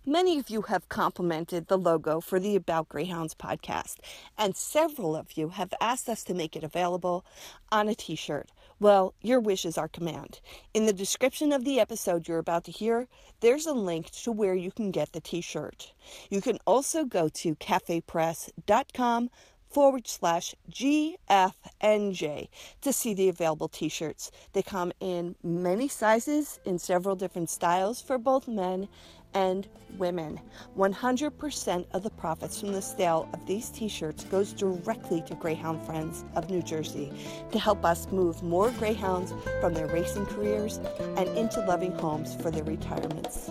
Many of you have complimented the logo for the About Greyhounds podcast, and several of you have asked us to make it available on a t-shirt. Well, your wish is our command. In the description of the episode you're about to hear, there's a link to where you can get the t-shirt. You can also go to cafepress.com/GFNJ to see the available t-shirts. They come in many sizes in several different styles for both men and women. 100% of the profits from the sale of these t-shirts goes directly to Greyhound Friends of New Jersey to help us move more greyhounds from their racing careers and into loving homes for their retirements.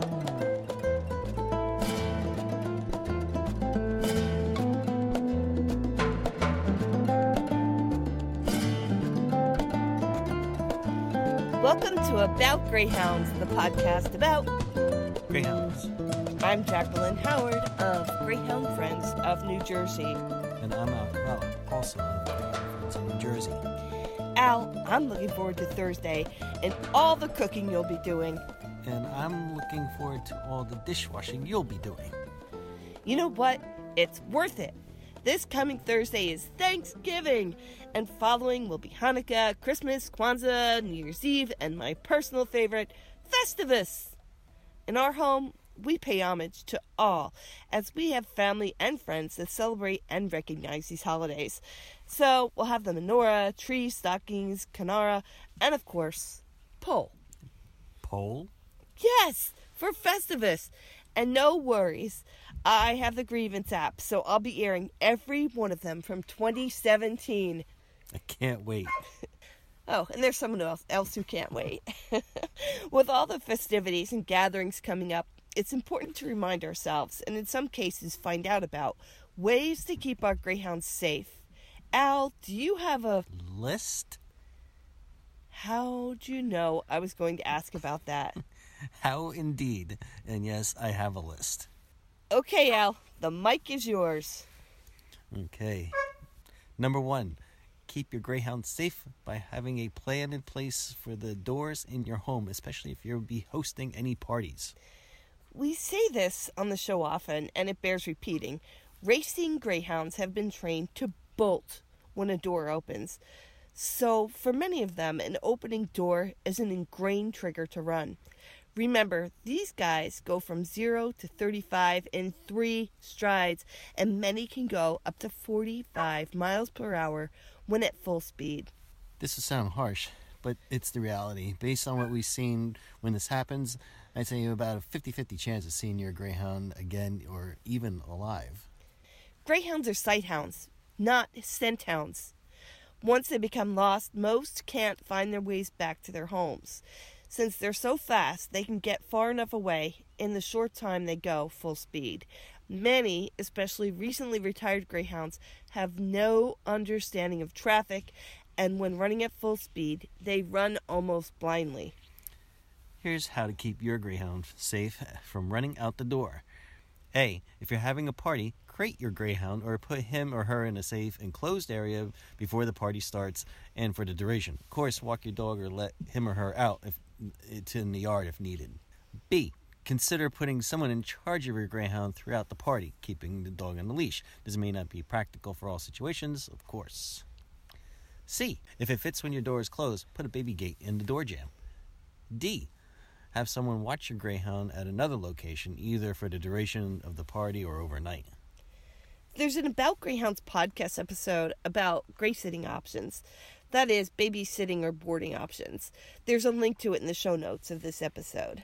Welcome to About Greyhounds, the podcast about Greyhounds. I'm Jacqueline Howard of Greyhound Friends of New Jersey. And I'm Al Corral, also of Greyhound Friends of New Jersey. Al, I'm looking forward to Thursday and all the cooking you'll be doing. And I'm looking forward to all the dishwashing you'll be doing. You know what? It's worth it. This coming Thursday is Thanksgiving, and following will be Hanukkah, Christmas, Kwanzaa, New Year's Eve, and my personal favorite, Festivus. In our home, we pay homage to all, as we have family and friends that celebrate and recognize these holidays. So we'll have the menorah, trees, stockings, kanara, and of course, pole. Pole? Yes, for Festivus. And no worries, I have the grievance app, so I'll be airing every one of them from 2017. I can't wait. Oh, and there's someone else who can't wait. With all the festivities and gatherings coming up, it's important to remind ourselves, and in some cases find out about, ways to keep our greyhounds safe. Al, do you have a list? How'd you know I was going to ask about that? How indeed. And yes, I have a list. Okay, Al, the mic is yours. Okay. Number 1. Keep your greyhound safe by having a plan in place for the doors in your home, especially if you'll be hosting any parties. We say this on the show often, and it bears repeating. Racing greyhounds have been trained to bolt when a door opens. So, for many of them, an opening door is an ingrained trigger to run. Remember, these guys go from 0 to 35 in 3 strides, and many can go up to 45 miles per hour when at full speed. This will sound harsh, but it's the reality. Based on what we've seen when this happens, I'd say you have about a 50-50 chance of seeing your greyhound again or even alive. Greyhounds are sight hounds, not scent hounds. Once they become lost, most can't find their ways back to their homes. Since they're so fast, they can get far enough away in the short time they go full speed. Many, especially recently retired greyhounds, have no understanding of traffic, and when running at full speed, they run almost blindly. Here's how to keep your greyhound safe from running out the door. A. If you're having a party, crate your greyhound or put him or her in a safe, enclosed area before the party starts and for the duration. Of course, walk your dog or let him or her out if it's in the yard if needed. B. Consider putting someone in charge of your greyhound throughout the party, keeping the dog on the leash. This may not be practical for all situations, of course. C. If it fits when your door is closed, put a baby gate in the door jamb. D. Have someone watch your greyhound at another location, either for the duration of the party or overnight. There's an About Greyhounds podcast episode about grey sitting options. That is, babysitting or boarding options. There's a link to it in the show notes of this episode.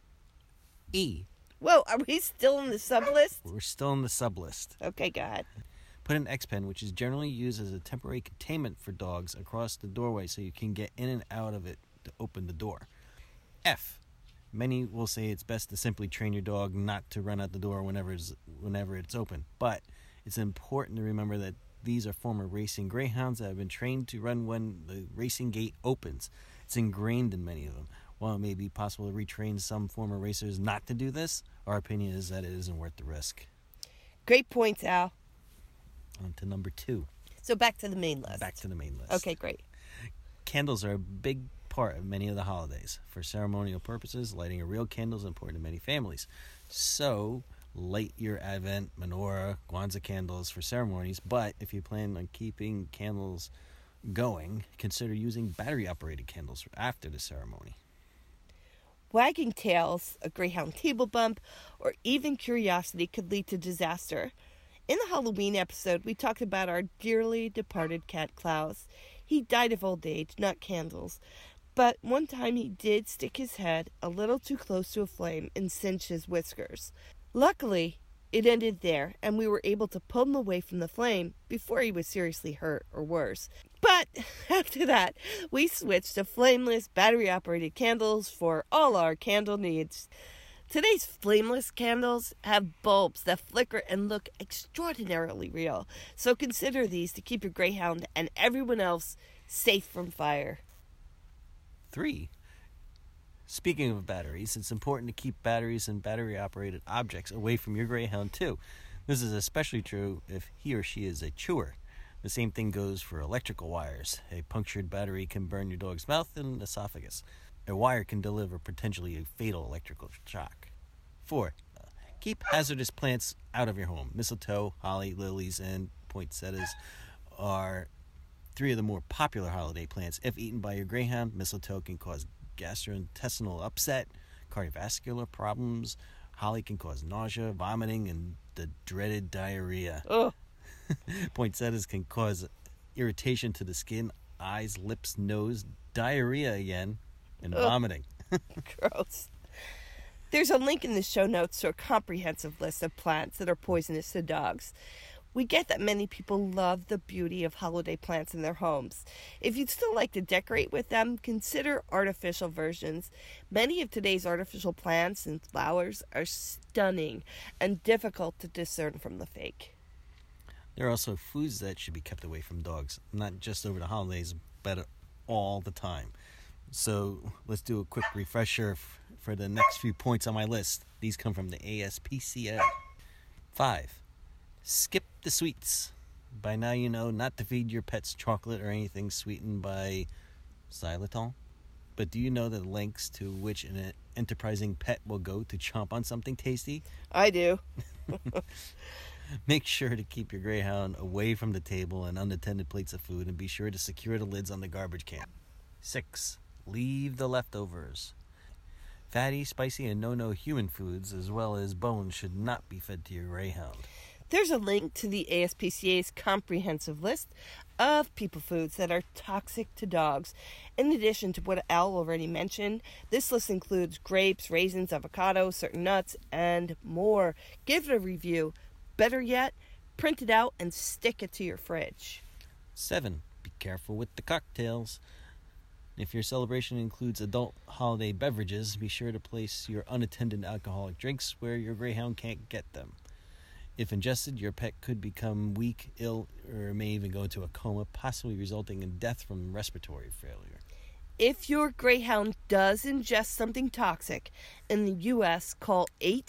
E. Whoa, are we still in the sub-list? We're still in the sub-list. Okay, go ahead. Put an X-pen, which is generally used as a temporary containment for dogs, across the doorway so you can get in and out of it to open the door. F. Many will say it's best to simply train your dog not to run out the door whenever it's open. But it's important to remember that these are former racing greyhounds that have been trained to run when the racing gate opens. It's ingrained in many of them. While it may be possible to retrain some former racers not to do this, our opinion is that it isn't worth the risk. Great points, Al. On to number 2. So back to the main list. Back to the main list. Okay, great. Candles are a big part of many of the holidays. For ceremonial purposes, lighting a real candle is important to many families. So, light your Advent, menorah, Kwanzaa candles for ceremonies, but if you plan on keeping candles going, consider using battery-operated candles after the ceremony. Wagging tails, a greyhound table bump, or even curiosity could lead to disaster. In the Halloween episode, we talked about our dearly departed cat Klaus. He died of old age, not candles. But one time he did stick his head a little too close to a flame and singe his whiskers. Luckily, it ended there, and we were able to pull him away from the flame before he was seriously hurt or worse. But after that, we switched to flameless, battery-operated candles for all our candle needs. Today's flameless candles have bulbs that flicker and look extraordinarily real, so consider these to keep your greyhound and everyone else safe from fire. 3. Speaking of batteries, it's important to keep batteries and battery-operated objects away from your greyhound, too. This is especially true if he or she is a chewer. The same thing goes for electrical wires. A punctured battery can burn your dog's mouth and esophagus. A wire can deliver potentially a fatal electrical shock. 4. Keep hazardous plants out of your home. Mistletoe, holly, lilies, and poinsettias are 3 of the more popular holiday plants. If eaten by your greyhound, mistletoe can cause gastrointestinal upset, cardiovascular problems. Holly can cause nausea, vomiting, and the dreaded diarrhea. Ugh. Poinsettias can cause irritation to the skin, eyes, lips, nose, diarrhea again, and vomiting. Gross. There's a link in the show notes to a comprehensive list of plants that are poisonous to dogs. We get that many people love the beauty of holiday plants in their homes. If you'd still like to decorate with them, consider artificial versions. Many of today's artificial plants and flowers are stunning and difficult to discern from the fake. There are also foods that should be kept away from dogs, not just over the holidays, but all the time. So let's do a quick refresher for the next few points on my list. These come from the ASPCA. 5. Skip the sweets. By now you know not to feed your pets chocolate or anything sweetened by xylitol. But do you know the lengths to which an enterprising pet will go to chomp on something tasty? I do. Make sure to keep your greyhound away from the table and unattended plates of food, and be sure to secure the lids on the garbage can. 6. Leave the leftovers. Fatty, spicy, and no human foods, as well as bones, should not be fed to your greyhound. There's a link to the ASPCA's comprehensive list of people foods that are toxic to dogs. In addition to what Al already mentioned, this list includes grapes, raisins, avocados, certain nuts, and more. Give it a review. Better yet, print it out and stick it to your fridge. 7. Be careful with the cocktails. If your celebration includes adult holiday beverages, be sure to place your unattended alcoholic drinks where your greyhound can't get them. If ingested, your pet could become weak, ill, or may even go into a coma, possibly resulting in death from respiratory failure. If your greyhound does ingest something toxic, in the U.S., call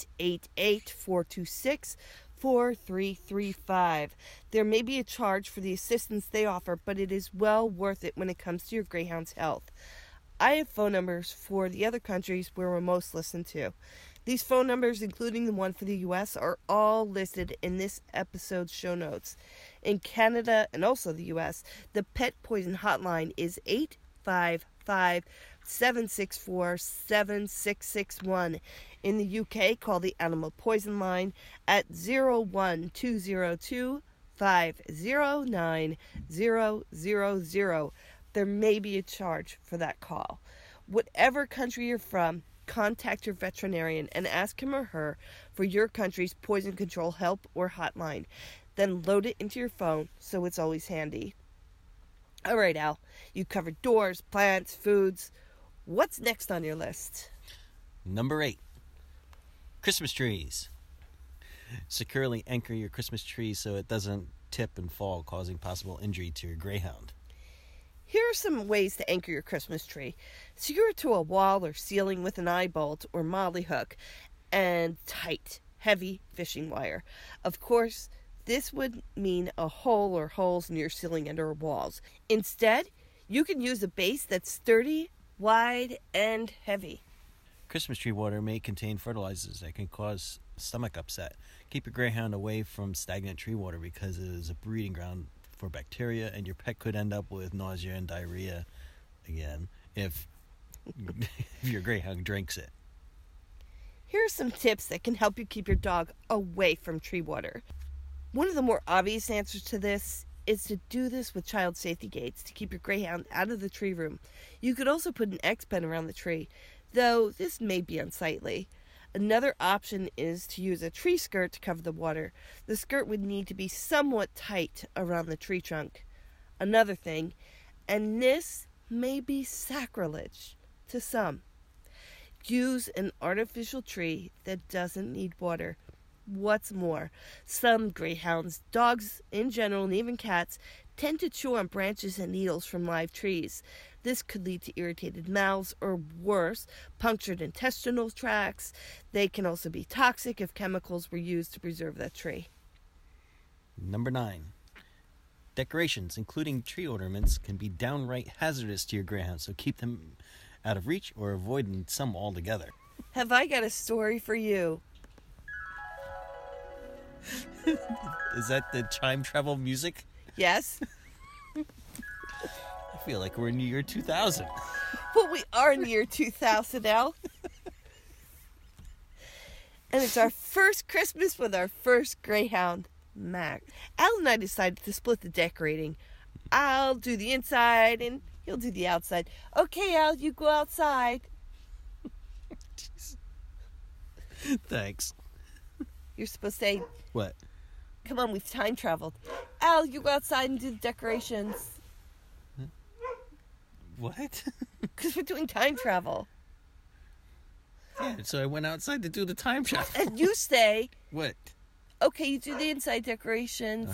888-426-4335. There may be a charge for the assistance they offer, but it is well worth it when it comes to your greyhound's health. I have phone numbers for the other countries where we're most listened to. These phone numbers, including the one for the U.S., are all listed in this episode's show notes. In Canada and also the U.S., the Pet Poison Hotline is 855-764-7661. In the U.K., call the Animal Poison Line at 01202 509 000. There may be a charge for that call. Whatever country you're from, contact your veterinarian and ask him or her for your country's poison control help or hotline. Then load it into your phone so it's always handy. All right, Al, you covered doors, plants, foods. What's next on your list? Number 8. Christmas trees. Securely anchor your Christmas tree so it doesn't tip and fall, causing possible injury to your greyhound. Here are some ways to anchor your Christmas tree. Secure it to a wall or ceiling with an eye bolt or molly hook and tight, heavy fishing wire. Of course, this would mean a hole or holes in your ceiling and or walls. Instead, you can use a base that's sturdy wide and heavy. Christmas tree water may contain fertilizers that can cause stomach upset. Keep your greyhound away from stagnant tree water because it is a breeding ground for bacteria, and your pet could end up with nausea and diarrhea again if your greyhound drinks it. Here are some tips that can help you keep your dog away from tree water. One of the more obvious answers to this is to do this with child safety gates to keep your greyhound out of the tree room. You could also put an X-pen around the tree, though this may be unsightly. Another option is to use a tree skirt to cover the water. The skirt would need to be somewhat tight around the tree trunk. Another thing, and this may be sacrilege to some, use an artificial tree that doesn't need water. What's more, some greyhounds, dogs in general, and even cats, tend to chew on branches and needles from live trees. This could lead to irritated mouths or worse, punctured intestinal tracts. They can also be toxic if chemicals were used to preserve that tree. Number 9. Decorations, including tree ornaments, can be downright hazardous to your greyhound, so keep them out of reach or avoid some altogether. Have I got a story for you? Is that the time travel music? Yes? I feel like we're in the year 2000. Well, we are in the year 2000 now. And it's our first Christmas with our first greyhound, Max. Al and I decided to split the decorating. I'll do the inside and he'll do the outside. Okay, Al, you go outside. Thanks. You're supposed to say, What? come on, we've time traveled. Al, you go outside and do the decorations. What? Because we're doing time travel. Yeah, so I went outside to do the time travel. And you say, What? okay, you do the inside decorations.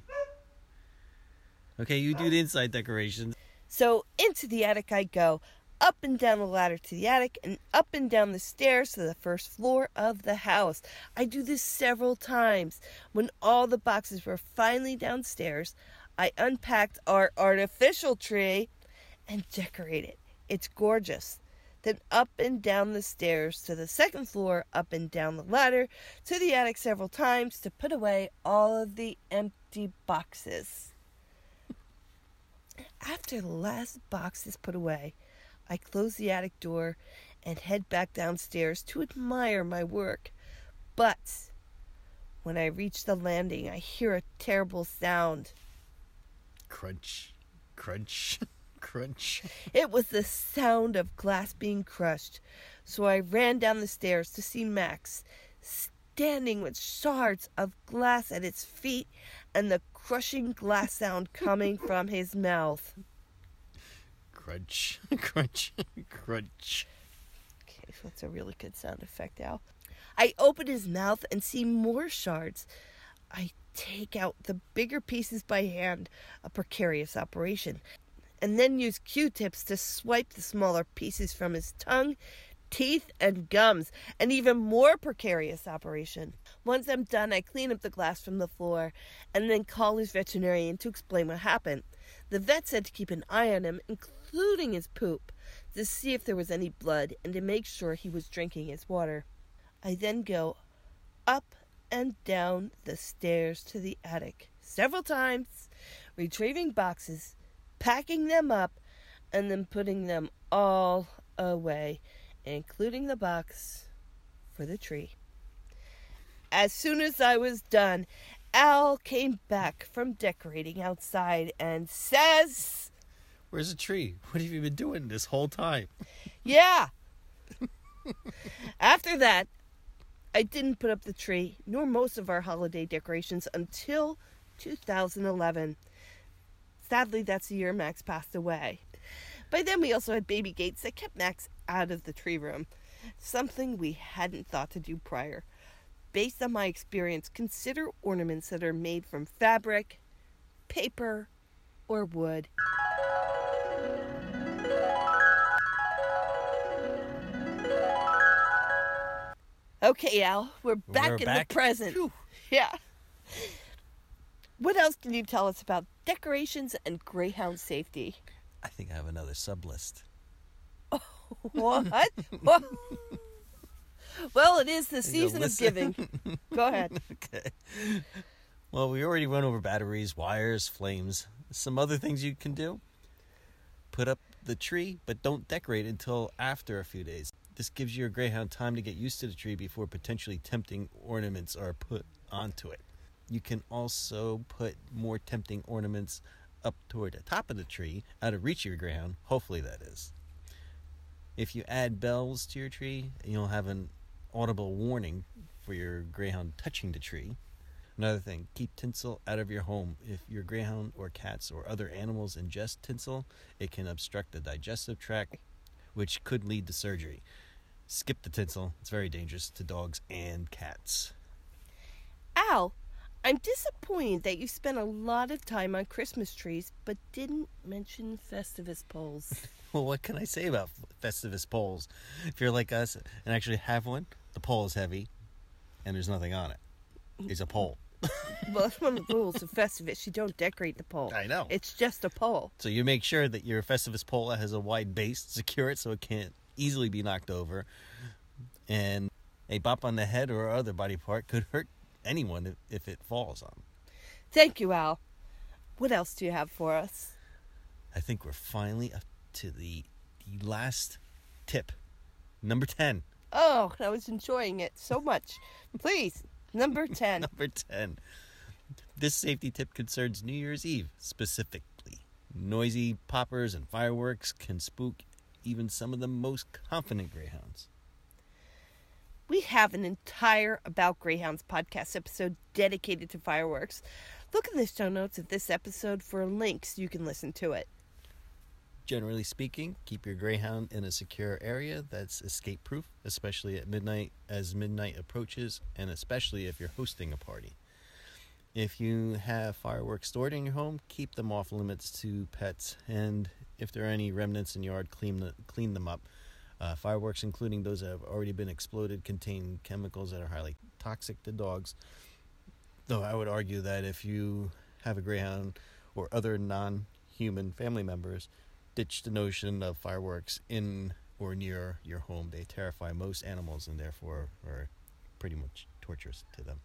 Okay, you do the inside decorations. So into the attic I go, up and down the ladder to the attic, and up and down the stairs to the first floor of the house. I do this several times. When all the boxes were finally downstairs, I unpacked our artificial tree and decorate it. It's gorgeous. Then up and down the stairs to the second floor, up and down the ladder to the attic several times to put away all of the empty boxes. After the last box is put away, I close the attic door and head back downstairs to admire my work. But when I reach the landing, I hear a terrible sound. Crunch, crunch, crunch. It was the sound of glass being crushed. So I ran down the stairs to see Max, standing with shards of glass at its feet and the crushing glass sound coming from his mouth. Crunch, crunch, crunch. Okay, so that's a really good sound effect, Al. I open his mouth and see more shards. I take out the bigger pieces by hand, a precarious operation, and then use Q-tips to swipe the smaller pieces from his tongue, teeth, and gums, an even more precarious operation. Once I'm done, I clean up the glass from the floor and then call his veterinarian to explain what happened. The vet said to keep an eye on him, including his poop, to see if there was any blood and to make sure he was drinking his water. I then go up and down the stairs to the attic several times, retrieving boxes, packing them up, and then putting them all away, including the box for the tree. As soon as I was done, Al came back from decorating outside and says, Where's the tree? What have you been doing this whole time? yeah. After that, I didn't put up the tree, nor most of our holiday decorations, until 2011. Sadly, that's the year Max passed away. By then, we also had baby gates that kept Max out of the tree room, something we hadn't thought to do prior. Based on my experience, consider ornaments that are made from fabric, paper, or wood. Okay, Al, we're back in the present. Whew. Yeah. What else can you tell us about decorations and greyhound safety? I think I have another sub list. Oh, What? What? Well, it is the season of giving. Go ahead. Okay. Well, we already went over batteries, wires, flames. Some other things you can do. Put up the tree, but don't decorate until after a few days. This gives your greyhound time to get used to the tree before potentially tempting ornaments are put onto it. You can also put more tempting ornaments up toward the top of the tree, out of reach of your greyhound. Hopefully that is. If you add bells to your tree, you'll have an audible warning for your greyhound touching the tree. Another thing, keep tinsel out of your home. If your greyhound or cats or other animals ingest tinsel, it can obstruct the digestive tract, which could lead to surgery. Skip the tinsel. It's very dangerous to dogs and cats. Al, I'm disappointed that you spent a lot of time on Christmas trees, but didn't mention Festivus poles. Well, what can I say about Festivus poles? If you're like us and actually have one, the pole is heavy and there's nothing on it. It's a pole. Well, that's one of the rules of Festivus. You don't decorate the pole. I know. It's just a pole. So you make sure that your Festivus pole has a wide base, secure it so it can't easily be knocked over. And a bop on the head or other body part could hurt anyone if it falls on. Thank you, Al. What else do you have for us? I think we're finally up to the last tip. Number 10. Oh, I was enjoying it so much. Please, number 10. Number 10. This safety tip concerns New Year's Eve specifically. Noisy poppers and fireworks can spook even some of the most confident greyhounds. We have an entire About Greyhounds podcast episode dedicated to fireworks. Look in the show notes of this episode for links so you can listen to it. Generally speaking, keep your greyhound in a secure area that's escape-proof, especially at midnight as midnight approaches, and especially if you're hosting a party. If you have fireworks stored in your home, keep them off limits to pets, and if there are any remnants in your yard, clean them up. Fireworks, including those that have already been exploded, contain chemicals that are highly toxic to dogs. Though I would argue that if you have a greyhound or other non-human family members, ditch the notion of fireworks in or near your home. They terrify most animals and therefore are pretty much torturous to them.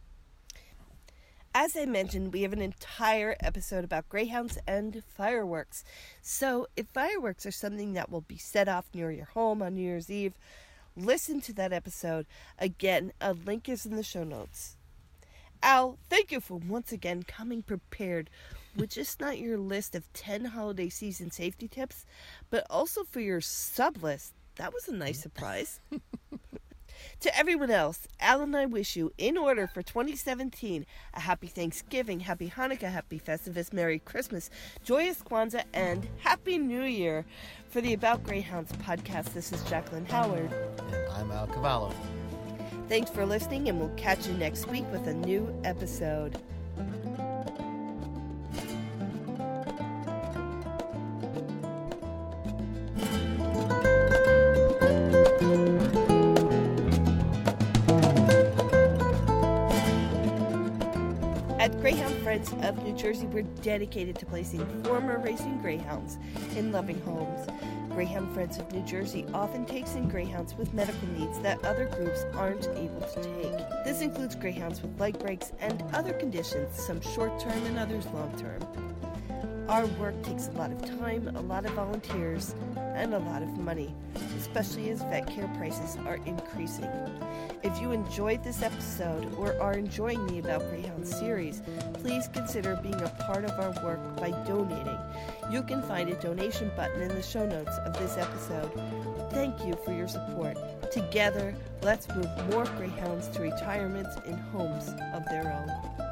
As I mentioned, we have an entire episode about greyhounds and fireworks. So if fireworks are something that will be set off near your home on New Year's Eve, listen to that episode. Again, a link is in the show notes. Al, thank you for once again coming prepared with just not your list of 10 holiday season safety tips, but also for your sub list. That was a nice surprise. To everyone else, Al and I wish you, in order for 2017, a happy Thanksgiving, happy Hanukkah, happy Festivus, Merry Christmas, joyous Kwanzaa, and Happy New Year. For the About Greyhounds podcast, this is Jacqueline Howard. And I'm Al Cavallo. Thanks for listening, and we'll catch you next week with a new episode. At Greyhound Friends of New Jersey, we're dedicated to placing former racing greyhounds in loving homes. Greyhound Friends of New Jersey often takes in greyhounds with medical needs that other groups aren't able to take. This includes greyhounds with leg breaks and other conditions, some short-term and others long-term. Our work takes a lot of time, a lot of volunteers, and a lot of money, especially as vet care prices are increasing. If you enjoyed this episode or are enjoying the About Greyhounds series, please consider being a part of our work by donating. You can find a donation button in the show notes of this episode. Thank you for your support. Together, let's move more greyhounds to retirement in homes of their own.